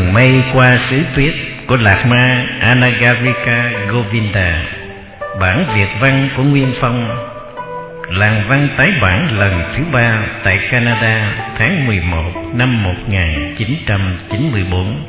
tầng mây qua xứ tuyết của Lạc Ma Anagarika Govinda. Bản Việt văn của Nguyên Phong. Làng văn tái bản lần thứ 3 tại Canada tháng 11 năm 1994.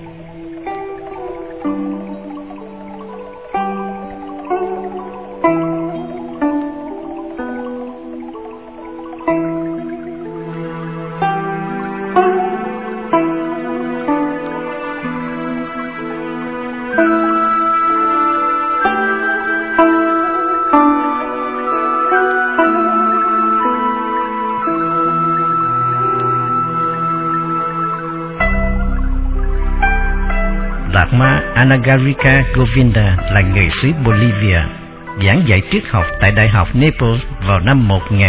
Lạc Ma Anagarika Govinda là người xứ Bolivia, giảng dạy triết học tại Đại học Naples vào năm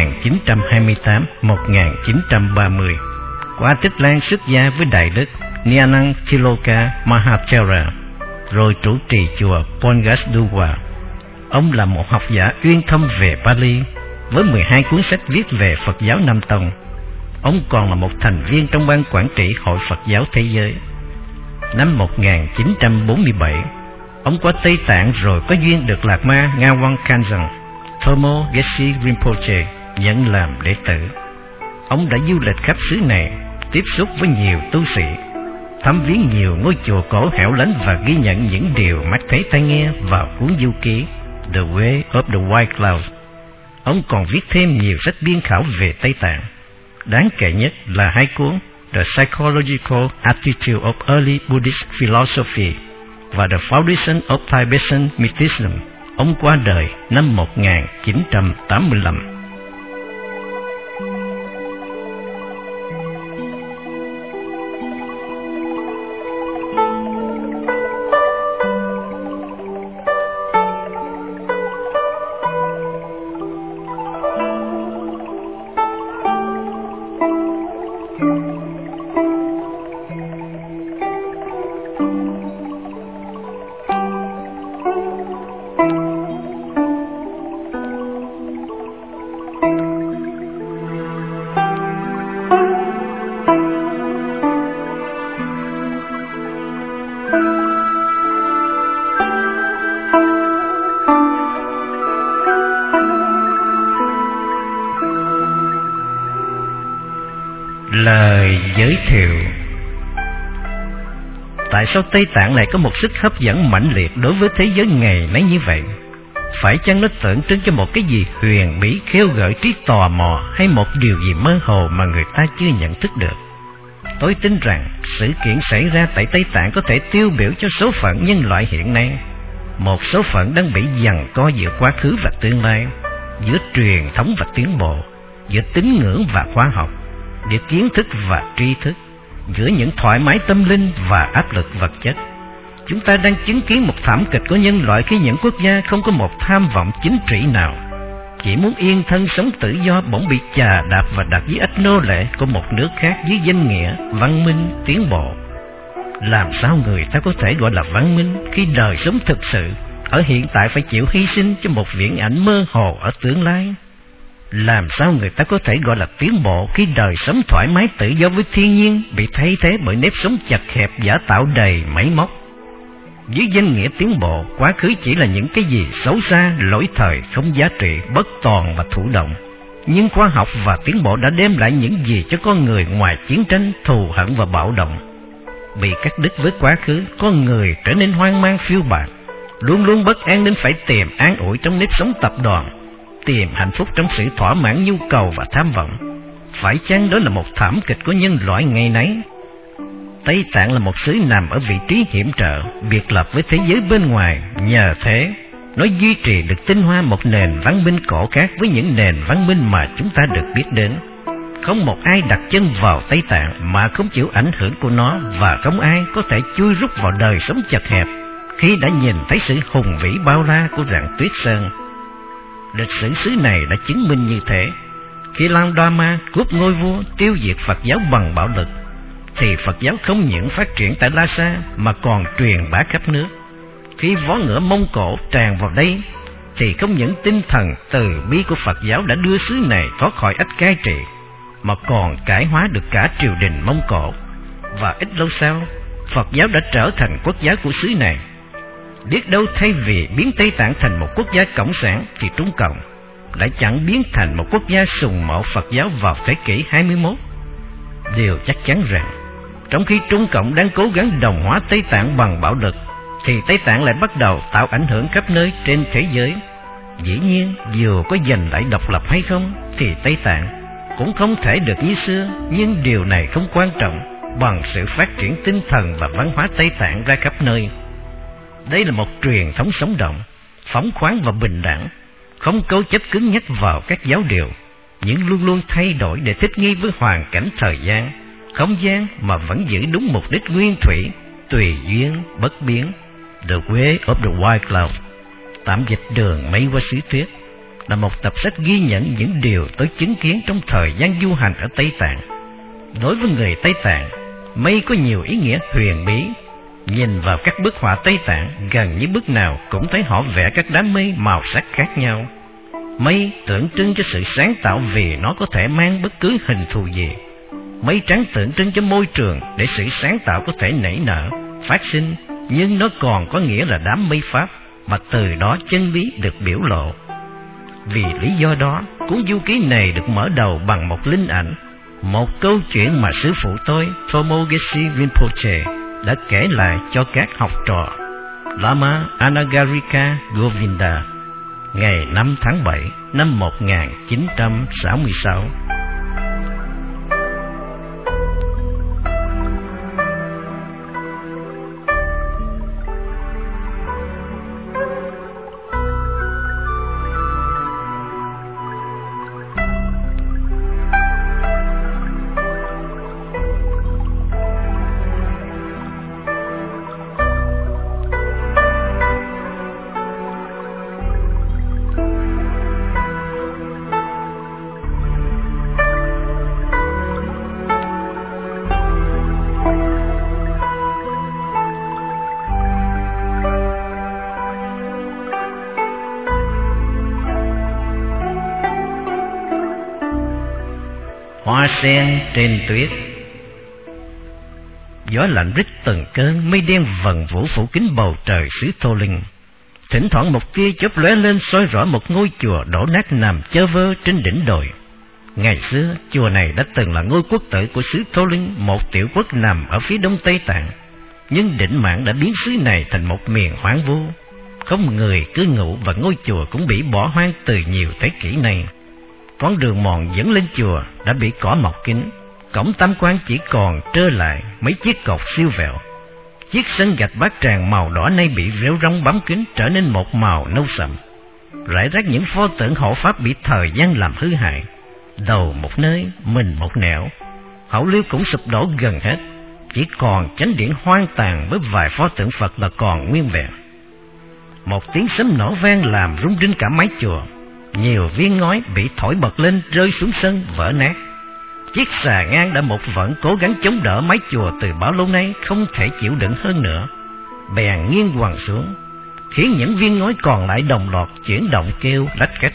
1928-1930. Qua Tích Lan xuất gia với Đại Đức Nyanang Tiloka Mahathera, rồi trụ trì chùa Pongasduwa. Ông là một học giả uyên thâm về Pali, với 12 cuốn sách viết về Phật giáo Nam Tông. Ông còn là một thành viên trong ban quản trị Hội Phật giáo Thế giới. Năm 1947, ông qua Tây Tạng rồi có duyên được Lạc Ma Ngawang Khanzang Thomo Geshe Rinpoche nhận làm đệ tử. Ông đã du lịch khắp xứ này, tiếp xúc với nhiều tu sĩ, thăm viếng nhiều ngôi chùa cổ hẻo lánh và ghi nhận những điều mắt thấy tai nghe vào cuốn du ký The Way of the White Cloud. Ông còn viết thêm nhiều sách biên khảo về Tây Tạng. Đáng kể nhất là 2 cuốn The Psychological Attitude of Early Buddhist Philosophy và The Foundation of Tibetan Mysticism. Ông qua đời năm 1985. Lời giới thiệu. Tại sao Tây Tạng lại có một sức hấp dẫn mãnh liệt đối với thế giới ngày nay như vậy? Phải chăng nó tượng trưng cho một cái gì huyền bí khêu gợi trí tò mò, hay một điều gì mơ hồ mà người ta chưa nhận thức được? Tôi tin rằng sự kiện xảy ra tại Tây Tạng có thể tiêu biểu cho số phận nhân loại hiện nay. Một số phận đang bị giằng co giữa quá khứ và tương lai, giữa truyền thống và tiến bộ, giữa tín ngưỡng và khoa học, giữa kiến thức và tri thức, giữa những thoải mái tâm linh và áp lực vật chất. Chúng ta đang chứng kiến một thảm kịch của nhân loại khi những quốc gia không có một tham vọng chính trị nào, chỉ muốn yên thân sống tự do, bỗng bị chà đạp và đặt dưới ách nô lệ của một nước khác dưới danh nghĩa văn minh tiến bộ. Làm sao người ta có thể gọi là văn minh khi đời sống thực sự ở hiện tại phải chịu hy sinh cho một viễn ảnh mơ hồ ở tương lai? Làm sao người ta có thể gọi là tiến bộ khi đời sống thoải mái tự do với thiên nhiên bị thay thế bởi nếp sống chật hẹp giả tạo đầy máy móc? Dưới danh nghĩa tiến bộ, quá khứ chỉ là những cái gì xấu xa, lỗi thời, không giá trị, bất toàn và thụ động. Nhưng khoa học và tiến bộ đã đem lại những gì cho con người ngoài chiến tranh, thù hận và bạo động? Bị cắt đứt với quá khứ, con người trở nên hoang mang phiêu bạt, luôn luôn bất an nên phải tìm an ủi trong nếp sống tập đoàn, tìm hạnh phúc trong sự thỏa mãn nhu cầu và tham vọng. Phải chăng đó là một thảm kịch của nhân loại ngày nấy? Tây Tạng là một xứ nằm ở vị trí hiểm trở, biệt lập với thế giới bên ngoài. Nhờ thế, nó duy trì được tinh hoa một nền văn minh cổ khác với những nền văn minh mà chúng ta được biết đến. Không một ai đặt chân vào Tây Tạng mà không chịu ảnh hưởng của nó, và không ai có thể chui rút vào đời sống chật hẹp khi đã nhìn thấy sự hùng vĩ bao la của rặng Tuyết Sơn. Lịch sử xứ này đã chứng minh như thế. Khi Landama cướp ngôi vua, tiêu diệt Phật giáo bằng bạo lực, thì Phật giáo không những phát triển tại Lhasa mà còn truyền bá khắp nước. Khi vó ngựa Mông Cổ tràn vào đây, thì không những tinh thần từ bi của Phật giáo đã đưa xứ này thoát khỏi ách cai trị, mà còn cải hóa được cả triều đình Mông Cổ. Và ít lâu sau, Phật giáo đã trở thành quốc giáo của xứ này. Biết đâu thay vì biến Tây Tạng thành một quốc gia cộng sản thì Trung Cộng lại chẳng biến thành một quốc gia sùng mộ Phật giáo vào thế kỷ 21. Điều chắc chắn rằng, trong khi Trung Cộng đang cố gắng đồng hóa Tây Tạng bằng bạo lực, thì Tây Tạng lại bắt đầu tạo ảnh hưởng khắp nơi trên thế giới. Dĩ nhiên, dù có giành lại độc lập hay không, thì Tây Tạng cũng không thể được như xưa, nhưng điều này không quan trọng bằng sự phát triển tinh thần và văn hóa Tây Tạng ra khắp nơi. Đây là một truyền thống sống động, phóng khoáng và bình đẳng, không cố chấp cứng nhắc vào các giáo điều, nhưng luôn luôn thay đổi để thích nghi với hoàn cảnh thời gian, không gian mà vẫn giữ đúng mục đích nguyên thủy, tùy duyên, bất biến. The Way of the White Cloud, tạm dịch Đường mây qua xứ tuyết, là một tập sách ghi nhận những điều tôi chứng kiến trong thời gian du hành ở Tây Tạng. Đối với người Tây Tạng, mây có nhiều ý nghĩa huyền bí. Nhìn vào các bức họa Tây Tạng, gần như bức nào cũng thấy họ vẽ các đám mây màu sắc khác nhau. Mây tượng trưng cho sự sáng tạo vì nó có thể mang bất cứ hình thù gì. Mây trắng tượng trưng cho môi trường để sự sáng tạo có thể nảy nở, phát sinh, nhưng nó còn có nghĩa là đám mây Pháp, mà từ đó chân lý được biểu lộ. Vì lý do đó, cuốn du ký này được mở đầu bằng một linh ảnh, một câu chuyện mà sư phụ tôi, Thomo Geshe Rinpoche, đã kể lại cho các học trò. Lama Anagarika Govinda, ngày 5 tháng 7 năm 1966. Hoa sen trên tuyết. Gió lạnh rít từng cơn, mây đen vần vũ phủ kín bầu trời xứ Tô Linh. Thỉnh thoảng một tia chớp lóe lên soi rõ một ngôi chùa đổ nát nằm chơ vơ trên đỉnh đồi. Ngày xưa, chùa này đã từng là ngôi quốc tử của xứ Tô Linh, một tiểu quốc nằm ở phía đông Tây Tạng. Nhưng định mạng đã biến xứ này thành một miền hoang vu, không người cư ngụ, và ngôi chùa cũng bị bỏ hoang từ nhiều thế kỷ nay. Con đường mòn dẫn lên chùa đã bị cỏ mọc kín, cổng tam quan chỉ còn trơ lại mấy chiếc cột siêu vẹo. Chiếc sân gạch bát tràng màu đỏ nay bị rêu rong bám kín trở nên một màu nâu sậm. Rải rác những pho tượng hộ pháp bị thời gian làm hư hại, đầu một nơi, mình một nẻo. Hậu liêu cũng sụp đổ gần hết, chỉ còn chánh điện hoang tàn với vài pho tượng Phật là còn nguyên vẹn. Một tiếng sấm nổ vang làm rung rinh cả mái chùa. Nhiều viên ngói bị thổi bật lên rơi xuống sân vỡ nát. Chiếc xà ngang đã một vẫn cố gắng chống đỡ mái chùa từ bao lâu nay không thể chịu đựng hơn nữa, bèn nghiêng quằn xuống, khiến những viên ngói còn lại đồng loạt chuyển động kêu lách cách.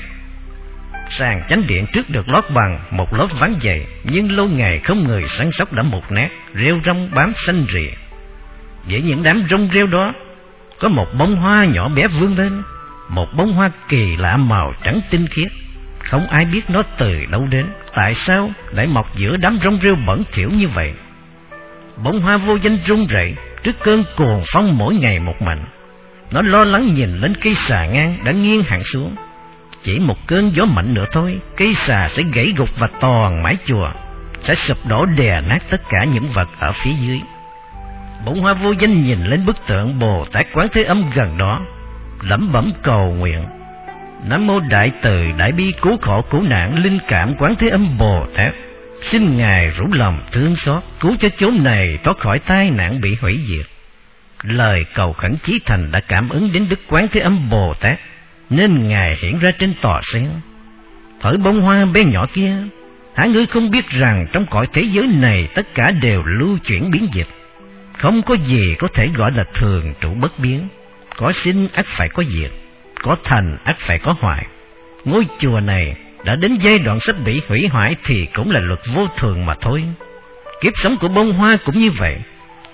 Sàn chánh điện trước được lót bằng một lớp ván dày, nhưng lâu ngày không người săn sóc đã mục nát, rêu rong bám xanh rìa. Giữa những đám rong rêu đó, có một bông hoa nhỏ bé vươn lên, một bông hoa kỳ lạ màu trắng tinh khiết. Không ai biết nó từ đâu đến, tại sao lại mọc giữa đám rong rêu bẩn thỉu như vậy. Bông hoa vô danh run rẩy trước cơn cuồng phong mỗi ngày một mạnh. Nó lo lắng nhìn lên cây xà ngang đã nghiêng hẳn xuống. Chỉ một cơn gió mạnh nữa thôi, cây xà sẽ gãy gục và toàn mái chùa sẽ sụp đổ đè nát tất cả những vật ở phía dưới. Bông hoa vô danh nhìn lên bức tượng Bồ Tát Quán Thế Âm gần đó, lẩm bẩm cầu nguyện: Nam mô Đại Từ Đại Bi Cứu Khổ Cứu Nạn Linh Cảm Quán Thế Âm Bồ Tát, xin Ngài rủ lòng thương xót cứu cho chốn này thoát khỏi tai nạn bị hủy diệt. Lời cầu khẩn chí thành đã cảm ứng đến Đức Quán Thế Âm Bồ Tát, nên Ngài hiện ra trên tòa sen. Hỡi bông hoa bé nhỏ kia, hả ngươi không biết rằng trong cõi thế giới này tất cả đều lưu chuyển biến dịch, không có gì có thể gọi là thường trụ bất biến. Có sinh ắt phải có diệt, có thành ắt phải có hoại. Ngôi chùa này đã đến giai đoạn sắp bị hủy hoại thì cũng là luật vô thường mà thôi. Kiếp sống của bông hoa cũng như vậy,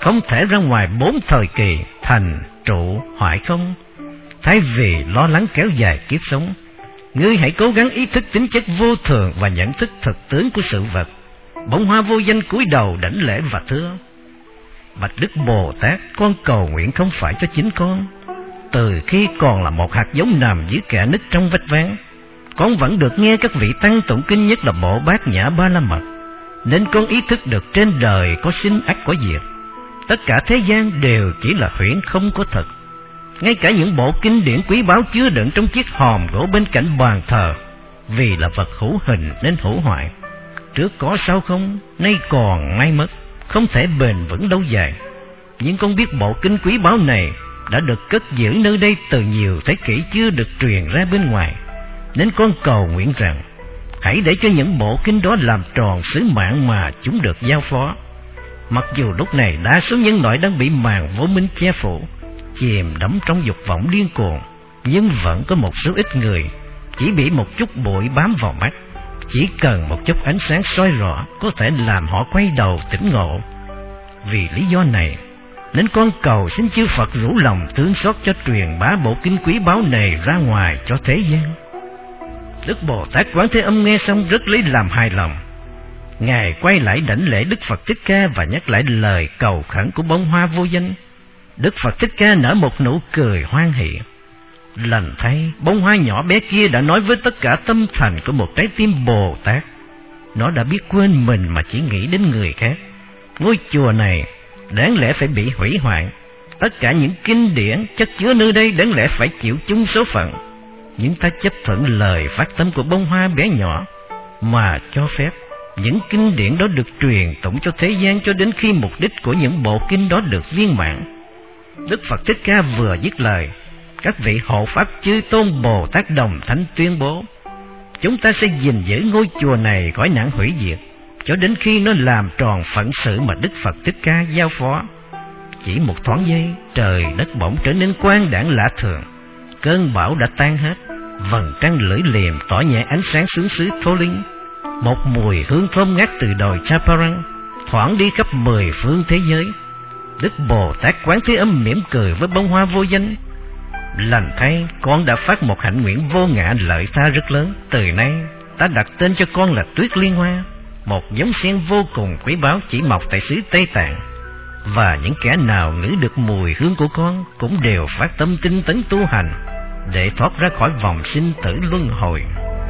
không thể ra ngoài 4 thời kỳ thành, trụ, hoại không. Thay vì lo lắng kéo dài kiếp sống, ngươi hãy cố gắng ý thức tính chất vô thường và nhận thức thực tướng của sự vật. Bông Hoa Vô Danh cúi đầu đảnh lễ và thưa: Bạch Đức Bồ Tát, con cầu nguyện không phải cho chính con. Từ khi còn là một hạt giống nằm dưới kẽ nứt trong vách ván, con vẫn được nghe các vị tăng tụng kinh, nhất là bộ Bát Nhã Ba La Mật, nên con ý thức được trên đời có sinh ắt có diệt. Tất cả thế gian đều chỉ là huyễn không có thật. Ngay cả những bộ kinh điển quý báu chứa đựng trong chiếc hòm gỗ bên cạnh bàn thờ, vì là vật hữu hình nên hữu hoại. Trước có sau không, nay còn nay mất, không thể bền vững lâu dài. Nhưng con biết bộ kinh quý báu này đã được cất giữ nơi đây từ nhiều thế kỷ chưa được truyền ra bên ngoài, nên con cầu nguyện rằng hãy để cho những bộ kinh đó làm tròn sứ mạng mà chúng được giao phó. Mặc dù lúc này đa số nhân loại đang bị màn vô minh che phủ, chìm đắm trong dục vọng điên cuồng, nhưng vẫn có một số ít người chỉ bị một chút bụi bám vào mắt, chỉ cần một chút ánh sáng soi rõ có thể làm họ quay đầu tỉnh ngộ. Vì lý do này nên con cầu xin chư Phật rủ lòng thương xót cho truyền bá bộ kinh quý báu này ra ngoài cho thế gian. Đức Bồ Tát Quán Thế Âm nghe xong rất lấy làm hài lòng. Ngài quay lại đảnh lễ Đức Phật Thích Ca và nhắc lại lời cầu khẩn của Bông Hoa Vô Danh. Đức Phật Thích Ca nở một nụ cười hoan hỷ. Lành thay, bông hoa nhỏ bé kia đã nói với tất cả tâm thành của một trái tim Bồ Tát. Nó đã biết quên mình mà chỉ nghĩ đến người khác. Ngôi chùa này đáng lẽ phải bị hủy hoại. Tất cả những kinh điển chất chứa nơi đây đáng lẽ phải chịu chung số phận. Nhưng ta chấp thuận lời phát tâm của bông hoa bé nhỏ mà cho phép những kinh điển đó được truyền tụng cho thế gian cho đến khi mục đích của những bộ kinh đó được viên mãn. Đức Phật Thích Ca vừa dứt lời, các vị hộ pháp chư tôn Bồ Tát đồng thanh tuyên bố: chúng ta sẽ gìn giữ ngôi chùa này khỏi nạn hủy diệt cho đến khi nó làm tròn phận sự mà Đức Phật Thích Ca giao phó. Chỉ một thoáng giây, trời đất bỗng trở nên quang đãng lạ thường. Cơn bão đã tan hết, vầng trăng lưỡi liềm tỏ nhẹ ánh sáng xuống xứ Thô Linh. Một mùi hương thơm ngát từ đồi Chaparral thoảng đi khắp 10 phương thế giới. Đức Bồ Tát Quán Thế Âm mỉm cười với bông hoa vô danh: lành thay, con đã phát một hạnh nguyện vô ngã lợi ta rất lớn. Từ nay ta đặt tên cho con là Tuyết Liên Hoa, một giống sen vô cùng quý báu chỉ mọc tại xứ Tây Tạng. Và những kẻ nào ngửi được mùi hương của con cũng đều phát tâm tinh tấn tu hành để thoát ra khỏi vòng sinh tử luân hồi.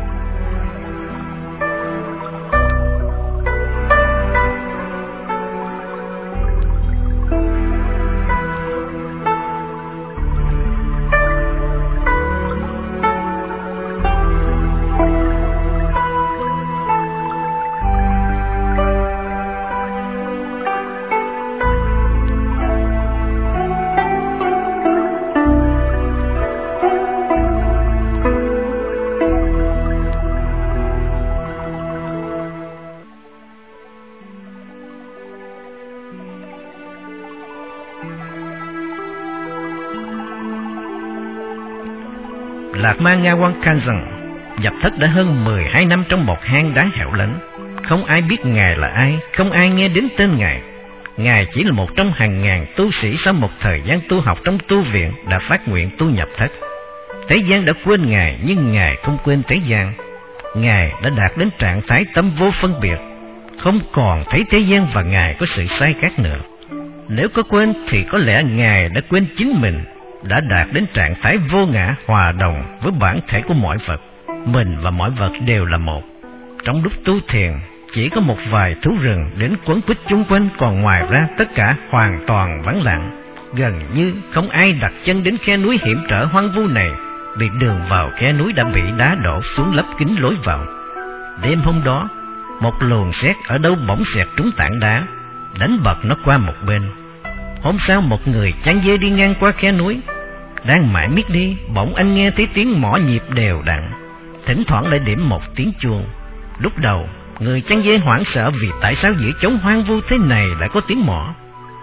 Lạc Ma Nga Quan Kansan nhập thất đã hơn 12 năm trong một hang đá hẻo lánh. Không ai biết Ngài là ai, không ai nghe đến tên Ngài. Ngài chỉ là một trong hàng ngàn tu sĩ sau một thời gian tu học trong tu viện đã phát nguyện tu nhập thất. Thế gian đã quên Ngài, nhưng Ngài không quên thế gian. Ngài đã đạt đến trạng thái tâm vô phân biệt, không còn thấy thế gian và Ngài có sự sai khác nữa. Nếu có quên thì có lẽ Ngài đã quên chính mình, đã đạt đến trạng thái vô ngã hòa đồng với bản thể của mọi vật. Mình và mọi vật đều là một. Trong lúc tu thiền, chỉ có một vài thú rừng đến quấn quýt chung quanh, còn ngoài ra tất cả hoàn toàn vắng lặng. Gần như không ai đặt chân đến khe núi hiểm trở hoang vu này, vì đường vào khe núi đã bị đá đổ xuống lấp kín lối vào. Đêm hôm đó, một luồng sét ở đâu bỗng xẹt trúng tảng đá, đánh bật nó qua một bên. Hôm sau, một người chăn dê đi ngang qua khe núi, đang mãi miết đi, bỗng anh nghe thấy tiếng mõ nhịp đều đặn, thỉnh thoảng lại điểm một tiếng chuông. Lúc đầu, người chăn dê hoảng sợ vì tại sao giữa chốn hoang vu thế này lại có tiếng mõ,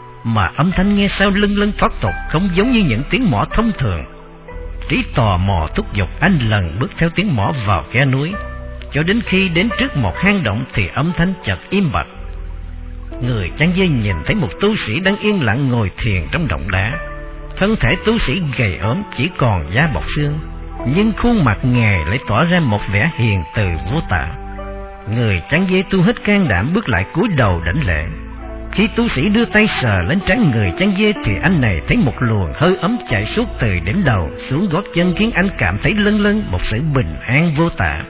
mà âm thanh nghe sau lưng thoát tục, không giống như những tiếng mõ thông thường. Trí tò mò thúc giục anh lần bước theo tiếng mõ vào khe núi, cho đến khi đến trước một hang động thì âm thanh chợt im bặt. Người chăn dê nhìn thấy một tu sĩ đang yên lặng ngồi thiền trong động đá. Thân thể tu sĩ gầy ốm chỉ còn da bọc xương, nhưng khuôn mặt ngài lại tỏa ra một vẻ hiền từ vô tả. Người chăn dê tu hết can đảm bước lại cúi đầu đảnh lễ. Khi tu sĩ đưa tay sờ lên trán người chăn dê thì anh này thấy một luồng hơi ấm chạy suốt từ đỉnh đầu xuống gót chân, khiến anh cảm thấy lâng lâng một sự bình an vô tả.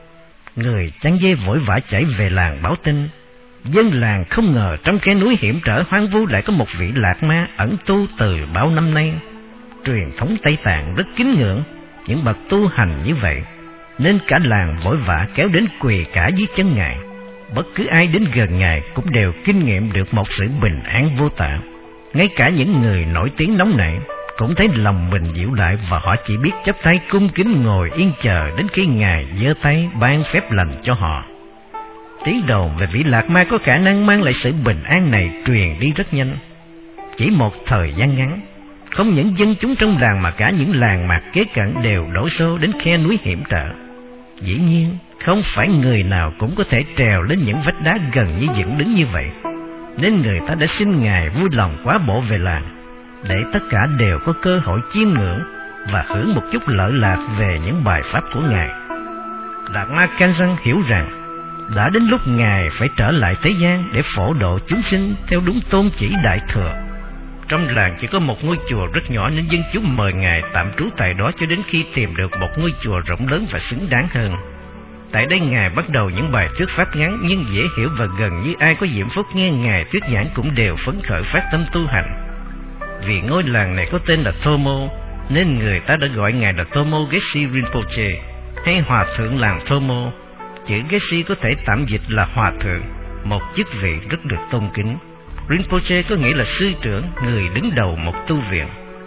Người chăn dê vội vã chạy về làng báo tin. Dân làng không ngờ trong khe núi hiểm trở hoang vu lại có một vị lạc ma ẩn tu từ bao năm nay. Truyền thống Tây Tạng rất kính ngưỡng những bậc tu hành như vậy, nên cả làng vội vã kéo đến quỳ cả dưới chân ngài. Bất cứ ai đến gần ngài cũng đều kinh nghiệm được một sự bình an vô tả. Ngay cả những người nổi tiếng nóng nảy cũng thấy lòng mình dịu lại, và họ chỉ biết chắp tay cung kính ngồi yên chờ đến khi ngài giơ tay ban phép lành cho họ. Tiếng đồn về vị lạc ma có khả năng mang lại sự bình an này truyền đi rất nhanh. Chỉ một thời gian ngắn, không những dân chúng trong làng mà cả những làng mạc kế cận đều đổ xô đến khe núi hiểm trở. Dĩ nhiên, không phải người nào cũng có thể trèo lên những vách đá gần như dựng đứng như vậy, nên người ta đã xin ngài vui lòng quá bộ về làng, để tất cả đều có cơ hội chiêm ngưỡng và hưởng một chút lợi lạc về những bài pháp của ngài. Đạt Ma Kanzan hiểu rằng đã đến lúc ngài phải trở lại thế gian để phổ độ chúng sinh theo đúng tôn chỉ đại thừa. Trong làng chỉ có một ngôi chùa rất nhỏ, nên dân chúng mời ngài tạm trú tại đó cho đến khi tìm được một ngôi chùa rộng lớn và xứng đáng hơn. Tại đây ngài bắt đầu những bài thuyết pháp ngắn nhưng dễ hiểu, và gần như ai có diễm phúc nghe ngài thuyết giảng cũng đều phấn khởi phát tâm tu hành. Vì ngôi làng này có tên là Thomo, nên người ta đã gọi ngài là Thomo Geshe Rinpoche, hay Hòa thượng làng Thomo. Chữ Geshe có thể tạm dịch là Hòa thượng, một chức vị rất được tôn kính. Rinpoche có nghĩa là sư trưởng, người đứng đầu một tu viện.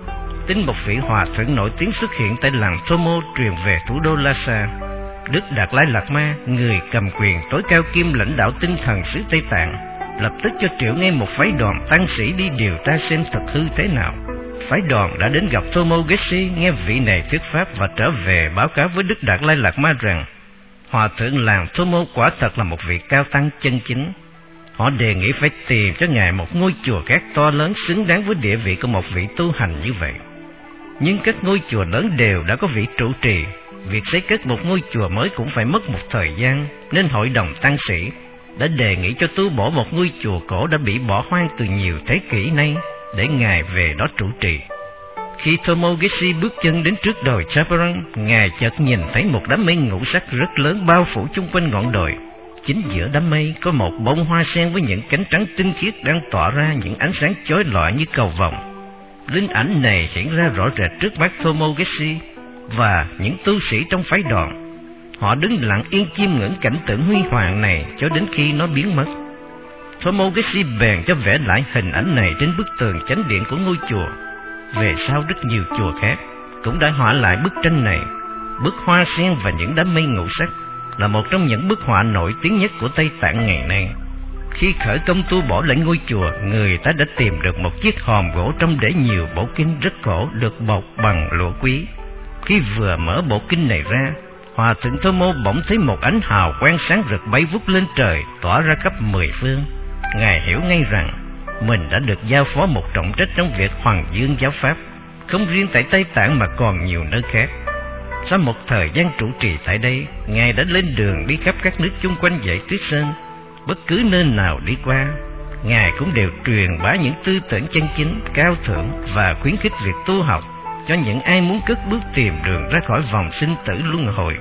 Tin một vị hòa thượng nổi tiếng xuất hiện tại làng Thomo truyền về thủ đô Lhasa. Đức Đạt Lai Lạt Ma, người cầm quyền tối cao kiêm lãnh đạo tinh thần xứ Tây Tạng, lập tức cho triệu ngay một phái đoàn tăng sĩ đi điều tra xem thật hư thế nào. Phái đoàn đã đến gặp Thomo Geshe, nghe vị này thuyết pháp và trở về báo cáo với Đức Đạt Lai Lạt Ma rằng hòa thượng làng Thomo quả thật là một vị cao tăng chân chính. Họ đề nghị phải tìm cho ngài một ngôi chùa khác to lớn xứng đáng với địa vị của một vị tu hành như vậy. Nhưng các ngôi chùa lớn đều đã có vị trụ trì, việc xây cất một ngôi chùa mới cũng phải mất một thời gian, nên hội đồng tăng sĩ đã đề nghị cho tu bổ một ngôi chùa cổ đã bị bỏ hoang từ nhiều thế kỷ nay để ngài về đó trụ trì. Khi Thomo Geshe bước chân đến trước đồi Chaparral, ngài chợt nhìn thấy một đám mây ngũ sắc rất lớn bao phủ chung quanh ngọn đồi. Chính giữa đám mây có một bông hoa sen với những cánh trắng tinh khiết đang tỏa ra những ánh sáng chói lọi như cầu vồng. Linh ảnh này hiện ra rõ rệt trước mắt Thomo Geshe và những tu sĩ trong phái đoàn. Họ đứng lặng yên chiêm ngưỡng cảnh tượng huy hoàng này cho đến khi nó biến mất. Thomo Geshe bèn cho vẽ lại hình ảnh này trên bức tường chánh điện của ngôi chùa. Về sau rất nhiều chùa khác cũng đã họa lại bức tranh này. Bức hoa sen và những đám mây ngũ sắc là một trong những bức họa nổi tiếng nhất của Tây Tạng ngày nay. Khi khởi công tu bổ lại ngôi chùa, người ta đã tìm được một chiếc hòm gỗ trong để nhiều bộ kinh rất cổ được bọc bằng lụa quý. Khi vừa mở bộ kinh này ra, hòa thượng Thomo bỗng thấy một ánh hào quang sáng rực bay vút lên trời, tỏa ra khắp mười phương. Ngài hiểu ngay rằng mình đã được giao phó một trọng trách trong việc hoằng dương giáo pháp, không riêng tại Tây Tạng mà còn nhiều nơi khác. Sau một thời gian trụ trì tại đây, ngài đã lên đường đi khắp các nước chung quanh dãy Tuyết Sơn. Bất cứ nơi nào đi qua, ngài cũng đều truyền bá những tư tưởng chân chính, cao thượng và khuyến khích việc tu học cho những ai muốn cất bước tìm đường ra khỏi vòng sinh tử luân hồi.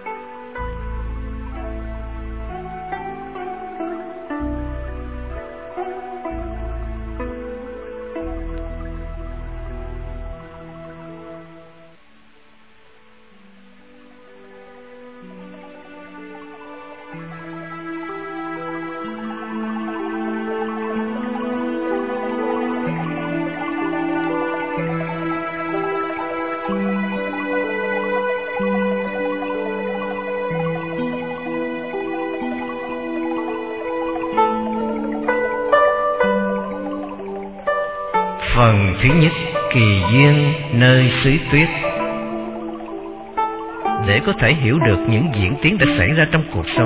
Phần thứ nhất, kỳ duyên nơi xứ tuyết. Để có thể hiểu được những diễn tiến đã xảy ra trong cuộc sống,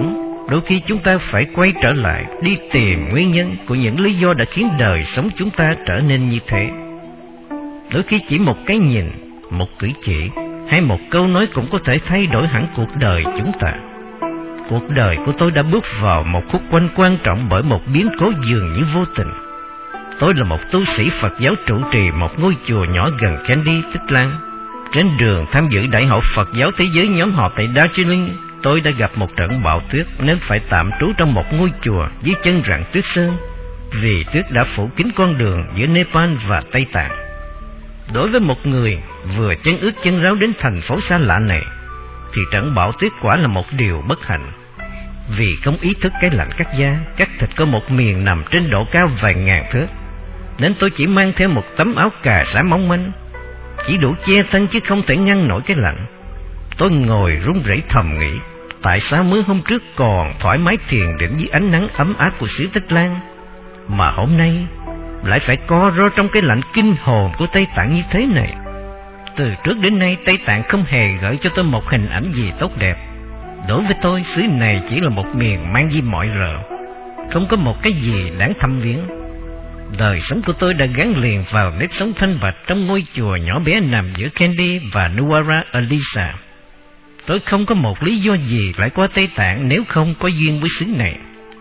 Đôi khi chúng ta phải quay trở lại, đi tìm nguyên nhân của những lý do đã khiến đời sống chúng ta trở nên như thế. Đôi khi chỉ một cái nhìn, một cử chỉ hay một câu nói cũng có thể thay đổi hẳn cuộc đời chúng ta. Cuộc đời của tôi đã bước vào một khúc quanh quan trọng bởi một biến cố dường như vô tình. Tôi là một tu sĩ Phật giáo trụ trì một ngôi chùa nhỏ gần Kandy, Tích Lan. Trên đường tham dự Đại hội Phật giáo Thế giới nhóm họp tại Darjeeling, tôi đã gặp một trận bão tuyết nên phải tạm trú trong một ngôi chùa dưới chân rặng tuyết sơn, vì tuyết đã phủ kín con đường giữa Nepal và Tây Tạng. Đối với một người vừa chân ướt chân ráo đến thành phố xa lạ này, thì trận bão tuyết quả là một điều bất hạnh. Vì không ý thức cái lạnh cắt da, cắt thịt có một miền nằm trên độ cao vài ngàn thước, nên tôi chỉ mang theo một tấm áo cà sa mỏng manh, chỉ đủ che thân chứ không thể ngăn nổi cái lạnh. Tôi ngồi run rẩy thầm nghĩ, tại sao mới hôm trước còn thoải mái thiền định dưới ánh nắng ấm áp của xứ Tích Lan, mà hôm nay lại phải co ro trong cái lạnh kinh hồn của Tây Tạng như thế này. Từ trước đến nay Tây Tạng không hề gợi cho tôi một hình ảnh gì tốt đẹp. Đối với tôi, xứ này chỉ là một miền mang di mọi rợ, không có một cái gì đáng thăm viếng. Đời sống của tôi đã gắn liền vào nếp sống thanh bạch trong ngôi chùa nhỏ bé nằm giữa Kandy và Nuwara Elisa. Tôi không có một lý do gì lại qua Tây Tạng nếu không có duyên với xứ này.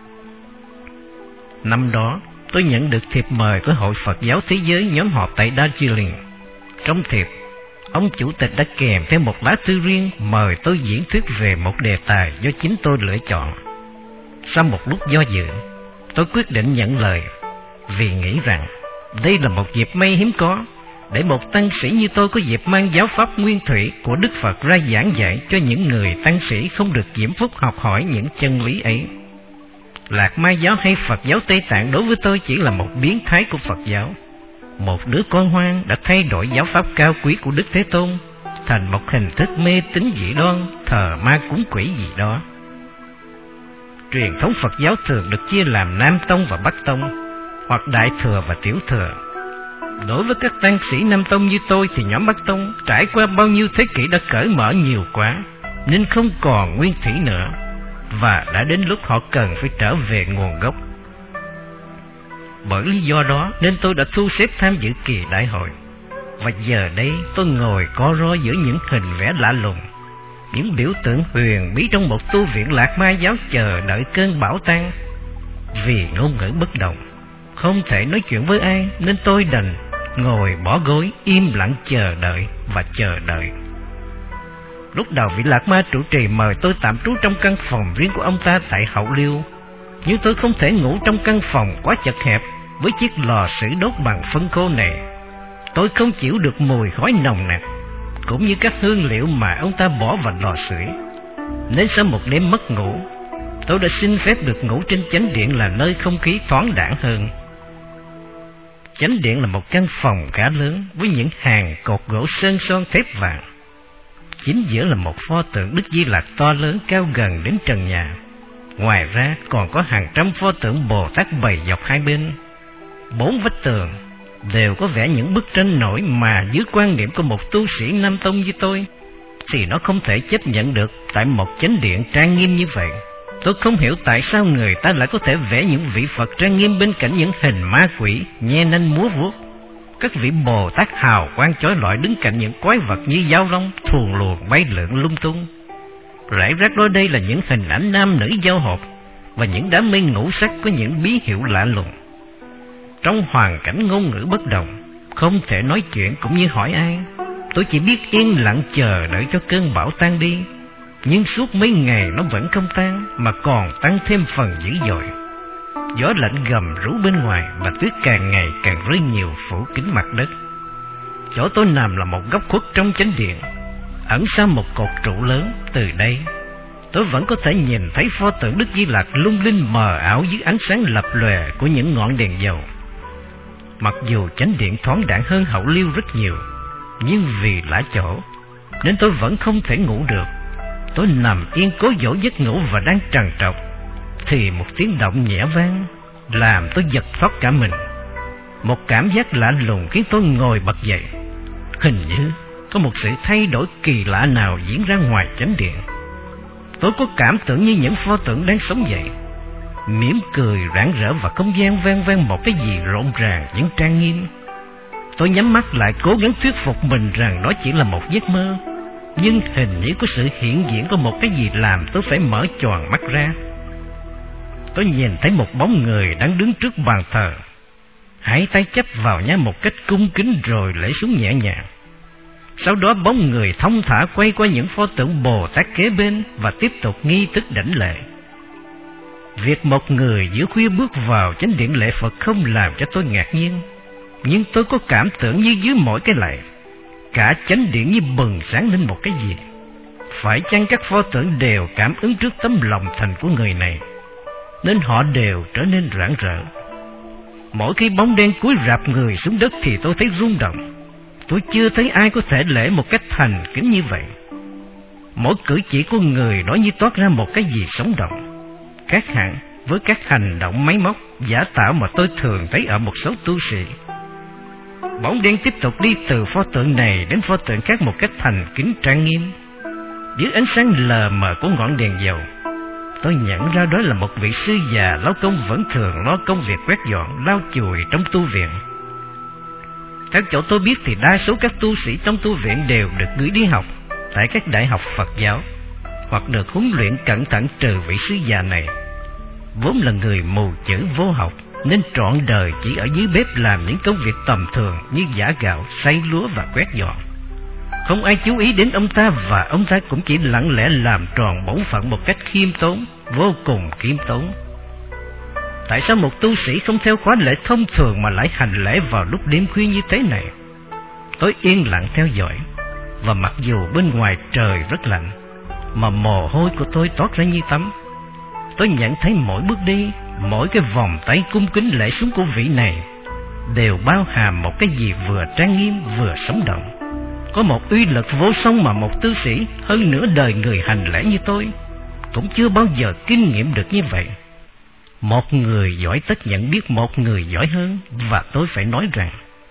Năm đó, tôi nhận được thiệp mời của Hội Phật giáo Thế giới nhóm họp tại Darjeeling. Trong thiệp, ông chủ tịch đã kèm theo một lá thư riêng mời tôi diễn thuyết về một đề tài do chính tôi lựa chọn. Sau một lúc do dự, tôi quyết định nhận lời, vì nghĩ rằng đây là một dịp may hiếm có để một tăng sĩ như tôi có dịp mang giáo pháp nguyên thủy của Đức Phật ra giảng dạy cho những người tăng sĩ không được diễm phúc học hỏi những chân lý ấy. Lạc Ma giáo hay Phật giáo Tây Tạng đối với tôi chỉ là một biến thái của Phật giáo. Một đứa con hoang đã thay đổi giáo pháp cao quý của Đức Thế Tôn thành một hình thức mê tín dị đoan, thờ ma cúng quỷ gì đó. Truyền thống Phật giáo thường được chia làm Nam Tông và Bắc Tông, hoặc Đại Thừa và Tiểu Thừa. Đối với các tăng sĩ Nam Tông như tôi thì nhóm Bắc Tông trải qua bao nhiêu thế kỷ đã cởi mở nhiều quá, nên không còn nguyên thủy nữa, và đã đến lúc họ cần phải trở về nguồn gốc. Bởi lý do đó nên tôi đã thu xếp tham dự kỳ đại hội. Và giờ đây tôi ngồi co ro giữa những hình vẽ lạ lùng, những biểu tượng huyền bí trong một tu viện Lạc Ma giáo chờ đợi cơn bão tan. Vì ngôn ngữ bất đồng, không thể nói chuyện với ai, nên tôi đành ngồi bỏ gối im lặng chờ đợi và chờ đợi. Lúc đầu vị Lạc Ma trụ trì mời tôi tạm trú trong căn phòng riêng của ông ta tại Hậu Liêu, nhưng tôi không thể ngủ trong căn phòng quá chật hẹp với chiếc lò sưởi đốt bằng phân khô này. Tôi không chịu được mùi khói nồng nặc cũng như các hương liệu mà ông ta bỏ vào lò sưởi, nên sau một đêm mất ngủ, tôi đã xin phép được ngủ trên chánh điện là nơi không khí thoáng đãng hơn. Chánh điện là một căn phòng khá lớn với những hàng cột gỗ sơn son thép vàng. Chính giữa là một pho tượng Đức Di Lặc to lớn cao gần đến trần nhà. Ngoài ra còn có hàng trăm pho tượng Bồ Tát bày dọc hai bên. 4 vách tường đều có vẽ những bức tranh nổi mà dưới quan niệm của một tu sĩ Nam Tông như tôi thì nó không thể chấp nhận được tại một chánh điện trang nghiêm như vậy. Tôi không hiểu tại sao người ta lại có thể vẽ những vị Phật trang nghiêm bên cạnh những hình ma quỷ nhe nanh múa vuốt, các vị Bồ Tát hào quang chói lọi đứng cạnh những quái vật như dao long thuồn luồn bay lượn lung tung. Rải rác đó đây là những hình ảnh nam nữ giao hợp và những đám mây ngũ sắc có những bí hiệu lạ lùng. Trong hoàn cảnh ngôn ngữ bất đồng, không thể nói chuyện cũng như hỏi ai, tôi chỉ biết yên lặng chờ đợi cho cơn bão tan đi. Nhưng suốt mấy ngày nó vẫn không tan, mà còn tăng thêm phần dữ dội. Gió lạnh gầm rú bên ngoài và tuyết càng ngày càng rơi nhiều phủ kín mặt đất. Chỗ tôi nằm là một góc khuất trong chánh điện, ẩn sau một cột trụ lớn. Từ đây tôi vẫn có thể nhìn thấy pho tượng Đức Di Lặc lung linh mờ ảo dưới ánh sáng lập lòe của những ngọn đèn dầu. Mặc dù chánh điện thoáng đãng hơn Hậu Liêu rất nhiều, nhưng vì lạ chỗ nên tôi vẫn không thể ngủ được. Tôi nằm yên cố dỗ giấc ngủ và đang trằn trọc thì một tiếng động nhẹ vang làm tôi giật thoát cả mình. Một cảm giác lạ lùng khiến tôi ngồi bật dậy. Hình như có một sự thay đổi kỳ lạ nào diễn ra ngoài chánh điện. Tôi có cảm tưởng như những pho tượng đang sống dậy, mỉm cười rạng rỡ và không gian vang vang một cái gì rộn ràng nhưng trang nghiêm. Tôi nhắm mắt lại cố gắng thuyết phục mình rằng đó chỉ là một giấc mơ, nhưng hình như có sự hiện diện của một cái gì làm tôi phải mở choàng mắt ra. Tôi nhìn thấy một bóng người đang đứng trước bàn thờ, hai tay chắp vào nhau một cách cung kính rồi lễ xuống nhẹ nhàng. Sau đó bóng người thong thả quay qua những pho tượng Bồ Tát kế bên và tiếp tục nghi thức đảnh lễ. Việc một người giữa khuya bước vào chánh điện lễ Phật không làm cho tôi ngạc nhiên, nhưng tôi có cảm tưởng như dưới mỗi cái lạy, cả chánh điện như bừng sáng lên một cái gì. Phải chăng các pho tượng đều cảm ứng trước tấm lòng thành của người này, nên họ đều trở nên rạng rỡ. Mỗi khi bóng đen cúi rạp người xuống đất thì tôi thấy rung động. Tôi chưa thấy ai có thể lễ một cách thành kính như vậy. Mỗi cử chỉ của người đó như toát ra một cái gì sống động, khác hẳn với các hành động máy móc giả tạo mà tôi thường thấy ở một số tu sĩ. Bóng đen tiếp tục đi từ pho tượng này đến pho tượng khác một cách thành kính trang nghiêm. Dưới ánh sáng lờ mờ của ngọn đèn dầu, tôi nhận ra đó là một vị sư già lao công vẫn thường lo công việc quét dọn, lau chùi trong tu viện. Theo chỗ tôi biết thì đa số các tu sĩ trong tu viện đều được gửi đi học tại các đại học Phật giáo, hoặc được huấn luyện cẩn thận, trừ vị sư già này. Vốn là người mù chữ vô học, nên trọn đời chỉ ở dưới bếp làm những công việc tầm thường như giã gạo, xay lúa và quét dọn. Không ai chú ý đến ông ta, và ông ta cũng chỉ lặng lẽ làm tròn bổn phận một cách khiêm tốn, vô cùng khiêm tốn. Tại sao một tu sĩ không theo khóa lễ thông thường mà lại hành lễ vào lúc đêm khuya như thế này? Tôi yên lặng theo dõi, và mặc dù bên ngoài trời rất lạnh, mà mồ hôi của tôi toát ra như tắm, tôi nhận thấy mỗi bước đi, mỗi cái vòng tay cung kính lễ xuống của vị này đều bao hàm một cái gì vừa trang nghiêm vừa sống động. Có một uy lực vô song mà một tu sĩ hơn nửa đời người hành lễ như tôi cũng chưa bao giờ kinh nghiệm được như vậy. Một người giỏi tất nhận biết một người giỏi hơn, và tôi phải nói rằng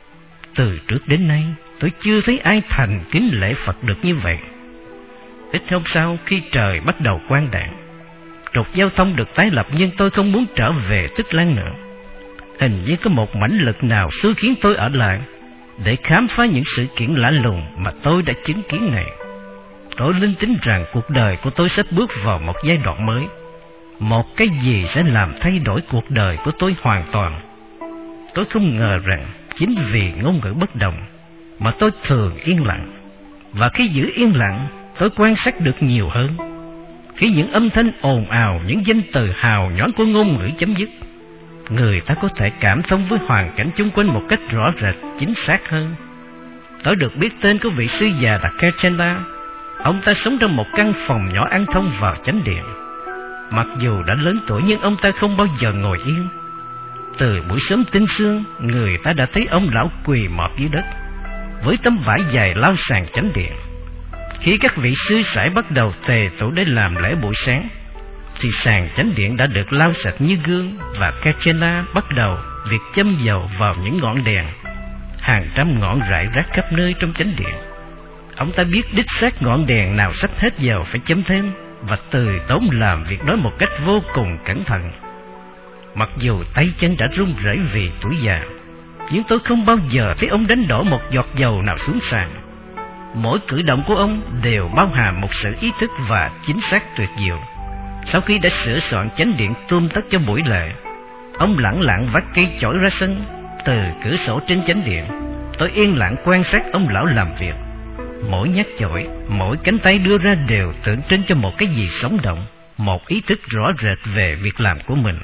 từ trước đến nay tôi chưa thấy ai thành kính lễ Phật được như vậy. Ít hôm sau, khi trời bắt đầu quang đãng, trục giao thông được tái lập, nhưng tôi không muốn trở về Tích Lan nữa. Hình như có một mãnh lực nào xui khiến tôi ở lại để khám phá những sự kiện lạ lùng mà tôi đã chứng kiến này. Tôi linh tính rằng cuộc đời của tôi sắp bước vào một giai đoạn mới. Một cái gì sẽ làm thay đổi cuộc đời của tôi hoàn toàn. Tôi không ngờ rằng chính vì ngôn ngữ bất đồng mà tôi thường yên lặng, và khi giữ yên lặng tôi quan sát được nhiều hơn. Khi những âm thanh ồn ào, những danh từ hào nhoáng của ngôn ngữ chấm dứt, người ta có thể cảm thông với hoàn cảnh chung quanh một cách rõ rệt, chính xác hơn. Tôi được biết tên của vị sư già là Kachenla. Ông ta sống trong một căn phòng nhỏ ăn thông vào chánh điện. Mặc dù đã lớn tuổi nhưng ông ta không bao giờ ngồi yên. Từ buổi sớm tinh sương, người ta đã thấy ông lão quỳ mọp dưới đất với tấm vải dài lau sàn chánh điện. Khi các vị sư sãi bắt đầu tề tụ để làm lễ buổi sáng, thì sàn chánh điện đã được lau sạch như gương, và Kachenla bắt đầu việc châm dầu vào những ngọn đèn. Hàng trăm ngọn rải rác khắp nơi trong chánh điện. Ông ta biết đích xác ngọn đèn nào sắp hết dầu phải châm thêm, và từ tốn làm việc đó một cách vô cùng cẩn thận. Mặc dù tay chân đã run rẩy vì tuổi già, nhưng tôi không bao giờ thấy ông đánh đổ một giọt dầu nào xuống sàn. Mỗi cử động của ông đều bao hàm một sự ý thức và chính xác tuyệt diệu. Sau khi đã sửa soạn chánh điện tươm tất cho buổi lễ, ông lẳng lặng vác cây chổi ra sân. Từ cửa sổ trên chánh điện, tôi yên lặng quan sát ông lão làm việc. Mỗi nhát chổi, mỗi cánh tay đưa ra đều tượng trưng cho một cái gì sống động, một ý thức rõ rệt về việc làm của mình.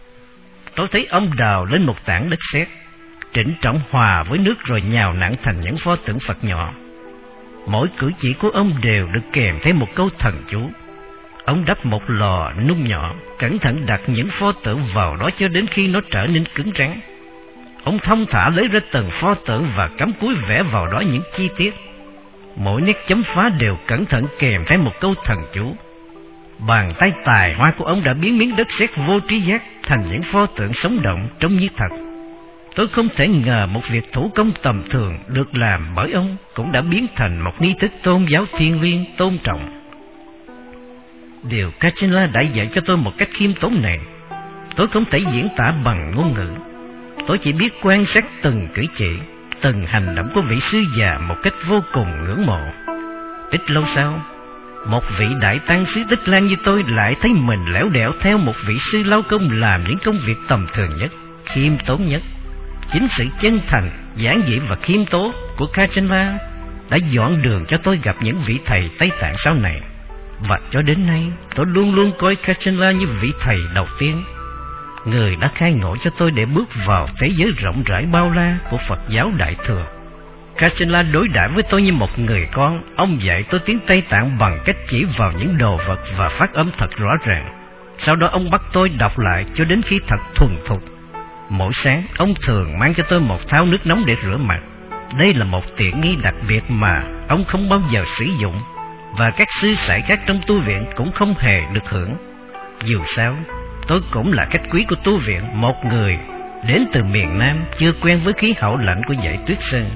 Tôi thấy ông đào lên một tảng đất sét, trịnh trọng hòa với nước rồi nhào nặn thành những pho tượng Phật nhỏ. Mỗi cử chỉ của ông đều được kèm theo một câu thần chú. Ông đắp một lò nung nhỏ, cẩn thận đặt những pho tượng vào đó cho đến khi nó trở nên cứng rắn. Ông thong thả lấy ra từng pho tượng và cắm cúi vẽ vào đó những chi tiết. Mỗi nét chấm phá đều cẩn thận kèm theo một câu thần chú. Bàn tay tài hoa của ông đã biến miếng đất sét vô tri giác thành những pho tượng sống động trông như thật. Tôi không thể ngờ một việc thủ công tầm thường được làm bởi ông cũng đã biến thành một nghi thức tôn giáo thiêng liêng tôn trọng. Điều Kachenla đã dạy cho tôi một cách khiêm tốn này, tôi không thể diễn tả bằng ngôn ngữ. Tôi chỉ biết quan sát từng cử chỉ, từng hành động của vị sư già một cách vô cùng ngưỡng mộ. Ít lâu sau, một vị đại tăng sứ Tích Lan như tôi lại thấy mình lẻo đẻo theo một vị sư lao công làm những công việc tầm thường nhất, khiêm tốn nhất. Chính sự chân thành, giản dị và khiêm tốn của Kachenla đã dọn đường cho tôi gặp những vị thầy Tây Tạng sau này. Và cho đến nay, tôi luôn luôn coi Kachenla như vị thầy đầu tiên, người đã khai ngộ cho tôi để bước vào thế giới rộng rãi bao la của Phật giáo Đại Thừa. Kachenla đối đãi với tôi như một người con. Ông dạy tôi tiếng Tây Tạng bằng cách chỉ vào những đồ vật và phát âm thật rõ ràng. Sau đó ông bắt tôi đọc lại cho đến khi thật thuần thục. Mỗi sáng, ông thường mang cho tôi một thau nước nóng để rửa mặt. Đây là một tiện nghi đặc biệt mà ông không bao giờ sử dụng, và các sư sãi khác trong tu viện cũng không hề được hưởng. Dù sao, tôi cũng là khách quý của tu viện, một người đến từ miền Nam, chưa quen với khí hậu lạnh của dãy Tuyết Sơn.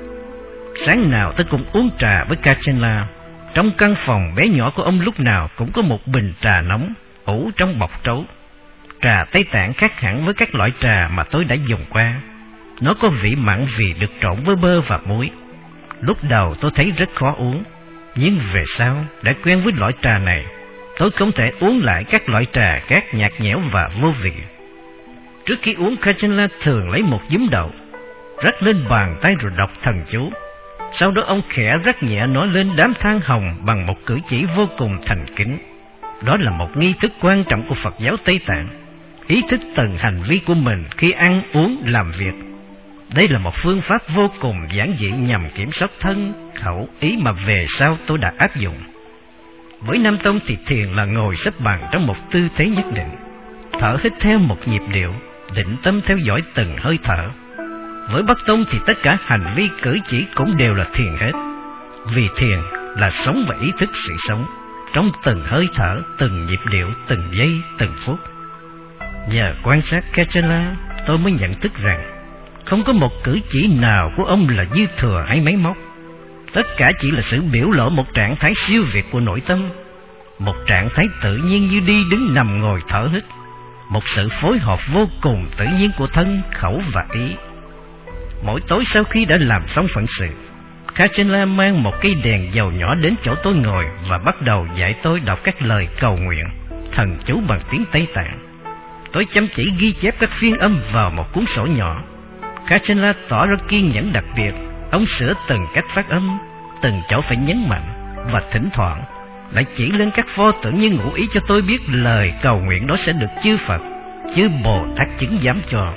Sáng nào tôi cũng uống trà với Kachenla. Trong căn phòng bé nhỏ của ông lúc nào cũng có một bình trà nóng ủ trong bọc trấu. Trà Tây Tạng khác hẳn với các loại trà mà tôi đã dùng qua. Nó có vị mặn vì được trộn với bơ và muối. Lúc đầu tôi thấy rất khó uống, nhưng về sau đã quen với loại trà này. Tôi không thể uống lại các loại trà khác nhạt nhẽo và vô vị. Trước khi uống, Kachenla thường lấy một giấm đậu, rắc lên bàn tay rồi đọc thần chú. Sau đó ông khẽ rắc nhẹ nó lên đám than hồng bằng một cử chỉ vô cùng thành kính. Đó là một nghi thức quan trọng của Phật giáo Tây Tạng. Ý thức từng hành vi của mình khi ăn, uống, làm việc. Đây là một phương pháp vô cùng giản dị nhằm kiểm soát thân, khẩu, ý mà về sau tôi đã áp dụng. Với Nam Tông thì thiền là ngồi xếp bằng trong một tư thế nhất định, thở hít theo một nhịp điệu, định tâm theo dõi từng hơi thở. Với Bắc Tông thì tất cả hành vi cử chỉ cũng đều là thiền hết, vì thiền là sống và ý thức sự sống trong từng hơi thở, từng nhịp điệu, từng giây, từng phút. Nhờ quan sát Kachenla, tôi mới nhận thức rằng không có một cử chỉ nào của ông là dư thừa hay máy móc. Tất cả chỉ là sự biểu lộ một trạng thái siêu việt của nội tâm, một trạng thái tự nhiên như đi đứng nằm ngồi thở hít, một sự phối hợp vô cùng tự nhiên của thân, khẩu và ý. Mỗi tối sau khi đã làm xong phận sự, Kachenla mang một cây đèn dầu nhỏ đến chỗ tôi ngồi và bắt đầu dạy tôi đọc các lời cầu nguyện, thần chú bằng tiếng Tây Tạng. Tôi chăm chỉ ghi chép các phiên âm vào một cuốn sổ nhỏ. Kachenla tỏ ra kiên nhẫn đặc biệt. Ông sửa từng cách phát âm, từng chỗ phải nhấn mạnh, và thỉnh thoảng lại chỉ lên các pho tượng như ngụ ý cho tôi biết lời cầu nguyện đó sẽ được chư Phật, chư Bồ Tát chứng giám cho.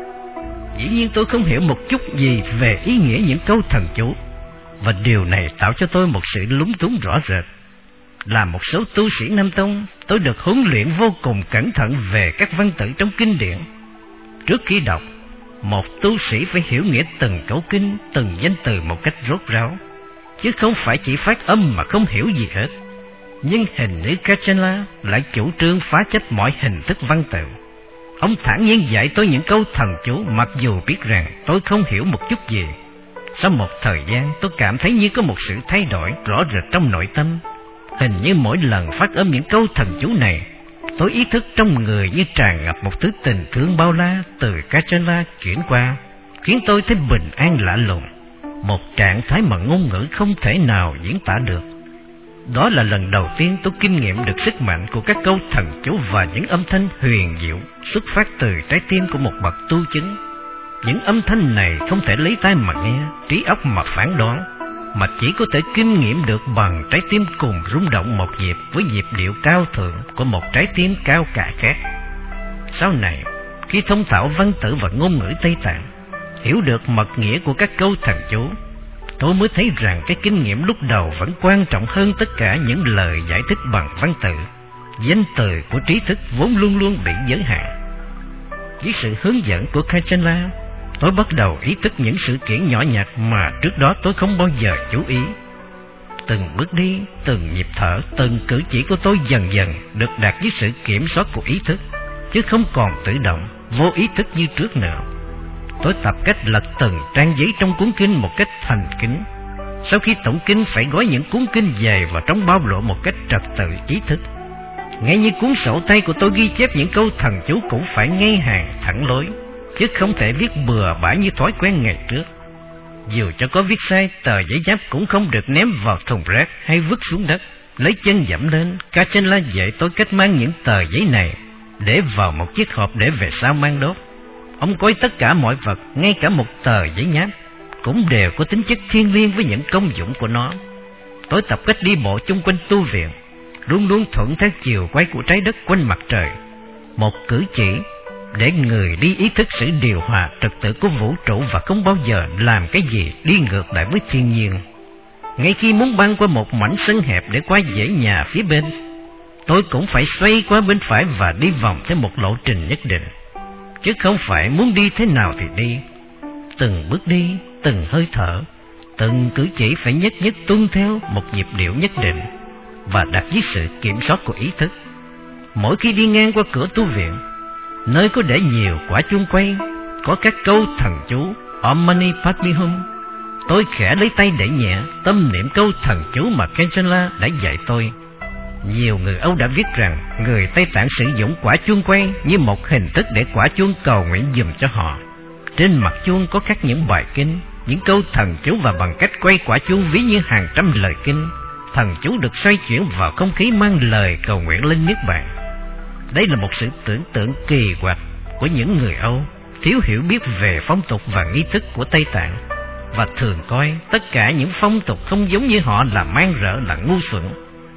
Dĩ nhiên tôi không hiểu một chút gì về ý nghĩa những câu thần chú, và điều này tạo cho tôi một sự lúng túng rõ rệt. Là một số tu sĩ Nam Tông, tôi được huấn luyện vô cùng cẩn thận về các văn tự trong kinh điển. Trước khi đọc, một tu sĩ phải hiểu nghĩa từng câu kinh, từng danh từ một cách rốt ráo, chứ không phải chỉ phát âm mà không hiểu gì hết. Nhưng hình như Kachenla lại chủ trương phá chấp mọi hình thức văn tự. Ông thản nhiên dạy tôi những câu thần chú mặc dù biết rằng tôi không hiểu một chút gì. Sau một thời gian, tôi cảm thấy như có một sự thay đổi rõ rệt trong nội tâm. Hình như mỗi lần phát âm những câu thần chú này, tôi ý thức trong người như tràn ngập một thứ tình thương bao la từ Kachenla chuyển qua, khiến tôi thấy bình an lạ lùng, một trạng thái mà ngôn ngữ không thể nào diễn tả được. Đó là lần đầu tiên tôi kinh nghiệm được sức mạnh của các câu thần chú và những âm thanh huyền diệu xuất phát từ trái tim của một bậc tu chứng. Những âm thanh này không thể lấy tai mà nghe, trí óc mà phán đoán, mà chỉ có thể kinh nghiệm được bằng trái tim cùng rung động một nhịp với nhịp điệu cao thượng của một trái tim cao cả khác. Sau này, khi thông thạo văn tự và ngôn ngữ Tây Tạng, hiểu được mật nghĩa của các câu thần chú, tôi mới thấy rằng cái kinh nghiệm lúc đầu vẫn quan trọng hơn tất cả những lời giải thích bằng văn tự. Danh từ của trí thức vốn luôn luôn bị giới hạn. Với sự hướng dẫn của Kachenla, tôi bắt đầu ý thức những sự kiện nhỏ nhặt mà trước đó tôi không bao giờ chú ý. Từng bước đi, từng nhịp thở, từng cử chỉ của tôi dần dần được đạt dưới sự kiểm soát của ý thức, chứ không còn tự động, vô ý thức như trước nữa. Tôi tập cách lật từng trang giấy trong cuốn kinh một cách thành kính. Sau khi tụng kinh phải gói những cuốn kinh dày vào trong bao lỗ một cách trật tự ý thức. Ngay như cuốn sổ tay của tôi ghi chép những câu thần chú cũng phải ngay hàng thẳng lối, chứ không thể viết bừa bãi như thói quen ngày trước. Dù cho có viết sai, tờ giấy nháp cũng không được ném vào thùng rác hay vứt xuống đất. Lấy chân dẫm lên, Kachenla dạy tôi cách mang những tờ giấy này để vào một chiếc hộp để về sau mang đốt. Ông coi tất cả mọi vật, ngay cả một tờ giấy nháp, cũng đều có tính chất thiêng liêng với những công dụng của nó. Tôi tập cách đi bộ chung quanh tu viện, luôn luôn thuận theo chiều quay của trái đất quanh mặt trời. Một cử chỉ để người đi ý thức sự điều hòa trật tự của vũ trụ và không bao giờ làm cái gì đi ngược lại với thiên nhiên. Ngay khi muốn băng qua một mảnh sân hẹp để qua dãy nhà phía bên, tôi cũng phải xoay qua bên phải và đi vòng theo một lộ trình nhất định, chứ không phải muốn đi thế nào thì đi. Từng bước đi, từng hơi thở, từng cử chỉ phải nhất nhất tuân theo một nhịp điệu nhất định và đặt dưới sự kiểm soát của ý thức. Mỗi khi đi ngang qua cửa tu viện, nơi có để nhiều quả chuông quay, có các câu thần chú Om Mani Padme Hum, tôi khẽ lấy tay đẩy nhẹ, tâm niệm câu thần chú mà Kachenla đã dạy tôi. Nhiều người Âu đã viết rằng người Tây Tạng sử dụng quả chuông quay như một hình thức để quả chuông cầu nguyện giùm cho họ. Trên mặt chuông có khắc những bài kinh, những câu thần chú, và bằng cách quay quả chuông ví như hàng trăm lời kinh, thần chú được xoay chuyển vào không khí mang lời cầu nguyện lên Niết Bàn. Đây là một sự tưởng tượng kỳ quặc của những người Âu thiếu hiểu biết về phong tục và nghi thức của Tây Tạng, và thường coi tất cả những phong tục không giống như họ là man rợ, là ngu xuẩn.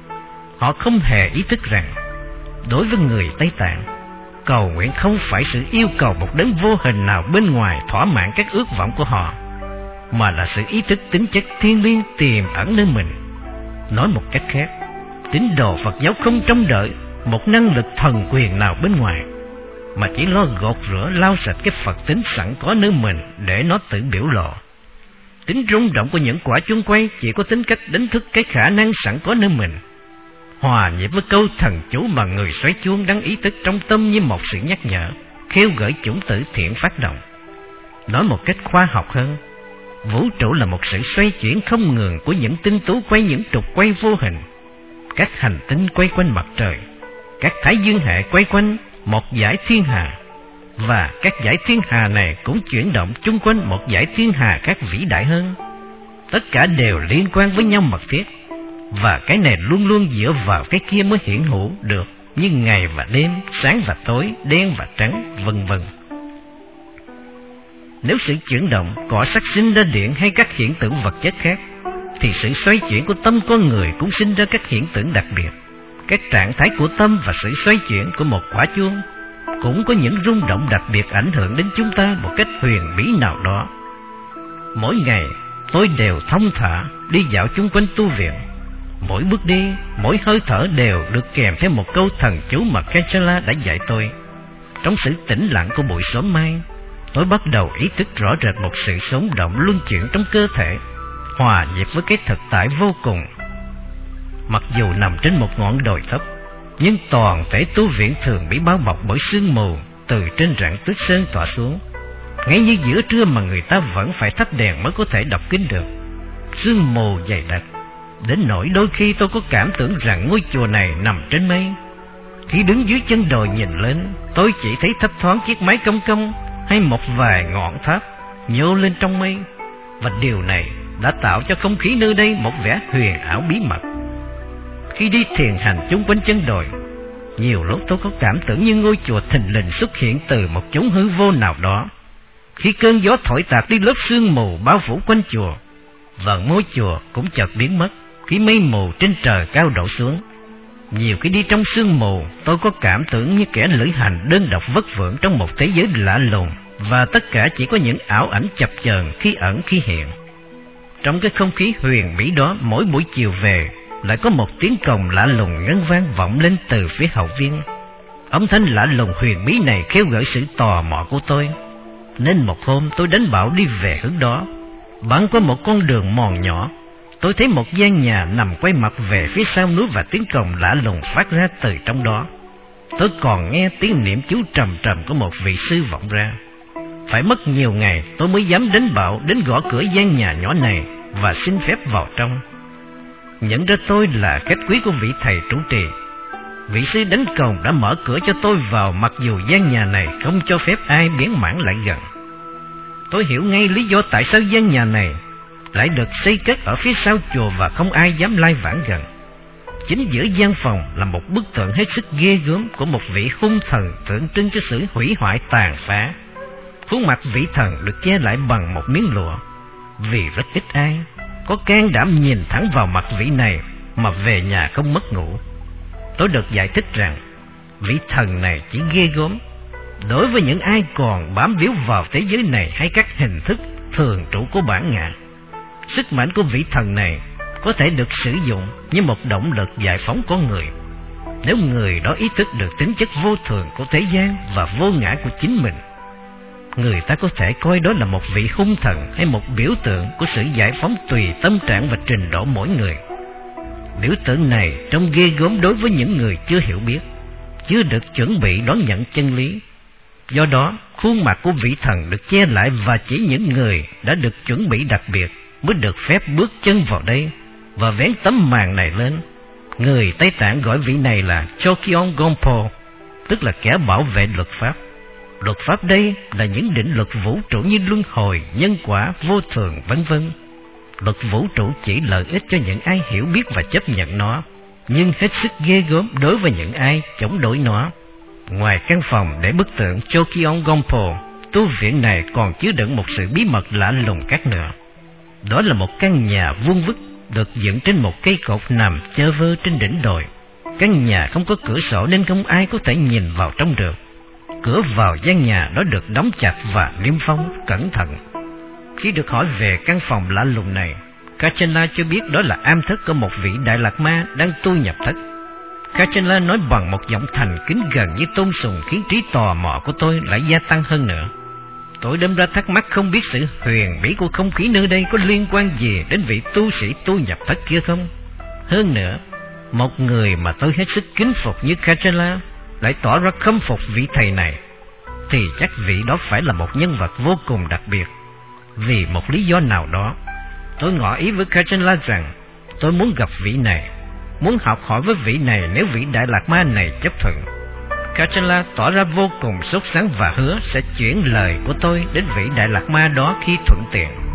Họ không hề ý thức rằng đối với người Tây Tạng, cầu nguyện không phải sự yêu cầu một đấng vô hình nào bên ngoài thỏa mãn các ước vọng của họ, mà là sự ý thức tính chất thiêng liêng tiềm ẩn nơi mình. Nói một cách khác, tín đồ Phật giáo không trông đợi một năng lực thần quyền nào bên ngoài, mà chỉ lo gột rửa lau sạch cái Phật tính sẵn có nơi mình để nó tự biểu lộ. Tính rung động của những quả chuông quay chỉ có tính cách đánh thức cái khả năng sẵn có nơi mình, hòa nhịp với câu thần chú mà người xoáy chuông đang ý thức trong tâm như một sự nhắc nhở, khêu gợi chủng tử thiện phát động. Nói một cách khoa học hơn, vũ trụ là một sự xoay chuyển không ngừng của những tinh tú quay những trục quay vô hình. Các hành tinh quay quanh mặt trời, các thái dương hệ quay quanh một dải thiên hà, và các dải thiên hà này cũng chuyển động chung quanh một dải thiên hà khác vĩ đại hơn. Tất cả đều liên quan với nhau mật thiết, và cái này luôn luôn dựa vào cái kia mới hiển hữu được, như ngày và đêm, sáng và tối, đen và trắng, vân vân. Nếu sự chuyển động cỏ sắc sinh ra điện hay các hiện tượng vật chất khác, thì sự xoay chuyển của tâm con người cũng sinh ra các hiện tượng đặc biệt. Các trạng thái của tâm và sự xoay chuyển của một quả chuông cũng có những rung động đặc biệt ảnh hưởng đến chúng ta một cách huyền bí nào đó. Mỗi ngày tôi đều thong thả đi dạo chung quanh tu viện. Mỗi bước đi, mỗi hơi thở đều được kèm theo một câu thần chú mà Kachenla đã dạy tôi. Trong sự tĩnh lặng của buổi sớm mai, tôi bắt đầu ý thức rõ rệt một sự sống động luân chuyển trong cơ thể, hòa nhịp với cái thực tại vô cùng. Mặc dù nằm trên một ngọn đồi thấp, nhưng toàn thể tu viện thường bị bao bọc bởi sương mù từ trên rặng tuyết sơn tỏa xuống. Ngay như giữa trưa mà người ta vẫn phải thắp đèn mới có thể đọc kinh được. Sương mù dày đặc đến nỗi đôi khi tôi có cảm tưởng rằng ngôi chùa này nằm trên mây. Khi đứng dưới chân đồi nhìn lên, tôi chỉ thấy thấp thoáng chiếc mái cong cong hay một vài ngọn tháp nhô lên trong mây, và điều này đã tạo cho không khí nơi đây một vẻ huyền ảo bí mật. Khi đi thiền hành chung quanh chân đồi, nhiều lúc tôi có cảm tưởng như ngôi chùa thình lình xuất hiện từ một chốn hư vô nào đó. Khi cơn gió thổi tạt đi lớp sương mù bao phủ quanh chùa, và ngôi chùa cũng chợt biến mất khi mây mù trên trời cao đổ xuống. Nhiều khi đi trong sương mù, tôi có cảm tưởng như kẻ lữ hành đơn độc vất vưởng trong một thế giới lạ lùng, và tất cả chỉ có những ảo ảnh chập chờn khi ẩn khi hiện. Trong cái không khí huyền bí đó, mỗi buổi chiều về lại có một tiếng cồng lạ lùng ngân vang vọng lên từ phía hậu viên. Âm thanh lạ lùng huyền bí này kêu gợi sự tò mò của tôi, nên một hôm tôi đánh bạo đi về hướng đó. Băng qua một con đường mòn nhỏ, tôi thấy một gian nhà nằm quay mặt về phía sau núi, và tiếng cồng lạ lùng phát ra từ trong đó. Tôi còn nghe tiếng niệm chú trầm trầm của một vị sư vọng ra. Phải mất nhiều ngày tôi mới dám đánh bạo đến gõ cửa gian nhà nhỏ này và xin phép vào trong. Nhận ra tôi là khách quý của vị thầy trụ trì, vị sư đánh cồng đã mở cửa cho tôi vào, mặc dù gian nhà này không cho phép ai bén mảng lại gần. Tôi hiểu ngay lý do tại sao gian nhà này lại được xây cất ở phía sau chùa và không ai dám lai vãng gần. Chính giữa gian phòng là một bức tượng hết sức ghê gớm của một vị hung thần tượng trưng cho sự hủy hoại tàn phá. Khuôn mặt vị thần được che lại bằng một miếng lụa, vì rất ít ai có can đảm nhìn thẳng vào mặt vị này mà về nhà không mất ngủ. Tôi được giải thích rằng vị thần này chỉ ghê gớm đối với những ai còn bám víu vào thế giới này hay các hình thức thường trụ của bản ngã. Sức mạnh của vị thần này có thể được sử dụng như một động lực giải phóng con người. Nếu người đó ý thức được tính chất vô thường của thế gian và vô ngã của chính mình, người ta có thể coi đó là một vị hung thần hay một biểu tượng của sự giải phóng tùy tâm trạng và trình độ mỗi người. Biểu tượng này trông ghê gớm đối với những người chưa hiểu biết, chưa được chuẩn bị đón nhận chân lý. Do đó, khuôn mặt của vị thần được che lại và chỉ những người đã được chuẩn bị đặc biệt mới được phép bước chân vào đây và vén tấm màn này lên. Người Tây Tạng gọi vị này là Chokyon Gompo, tức là kẻ bảo vệ luật pháp. Luật pháp đây là những định luật vũ trụ như luân hồi, nhân quả, vô thường, vân vân. Luật vũ trụ chỉ lợi ích cho những ai hiểu biết và chấp nhận nó, nhưng hết sức ghê gớm đối với những ai chống đối nó. Ngoài căn phòng để bức tượng Chokyon Gompo, tu viện này còn chứa đựng một sự bí mật lạ lùng khác nữa. Đó là một căn nhà vuông vức được dựng trên một cây cột nằm chơ vơ trên đỉnh đồi. Căn nhà không có cửa sổ nên không ai có thể nhìn vào trong được. Cửa vào gian nhà đó được đóng chặt và niêm phong cẩn thận. Khi được hỏi về căn phòng lạ lùng này, Kachala cho biết đó là am thất của một vị Đại Lạt Ma đang tu nhập thất. Kachala nói bằng một giọng thành kính gần như tôn sùng, khiến trí tò mò của tôi lại gia tăng hơn nữa. Tôi đâm ra thắc mắc không biết sự huyền bí của không khí nơi đây có liên quan gì đến vị tu sĩ tu nhập thất kia không. Hơn nữa, một người mà tôi hết sức kính phục như Kachala lại tỏ ra khâm phục vị thầy này, thì chắc vị đó phải là một nhân vật vô cùng đặc biệt. Vì một lý do nào đó, tôi ngỏ ý với Kachala rằng tôi muốn gặp vị này, muốn học hỏi với vị này nếu vị Đại Lạt Ma này chấp thuận. Kachala tỏ ra vô cùng sốt sắng và hứa sẽ chuyển lời của tôi đến vị Đại Lạt Ma đó khi thuận tiện.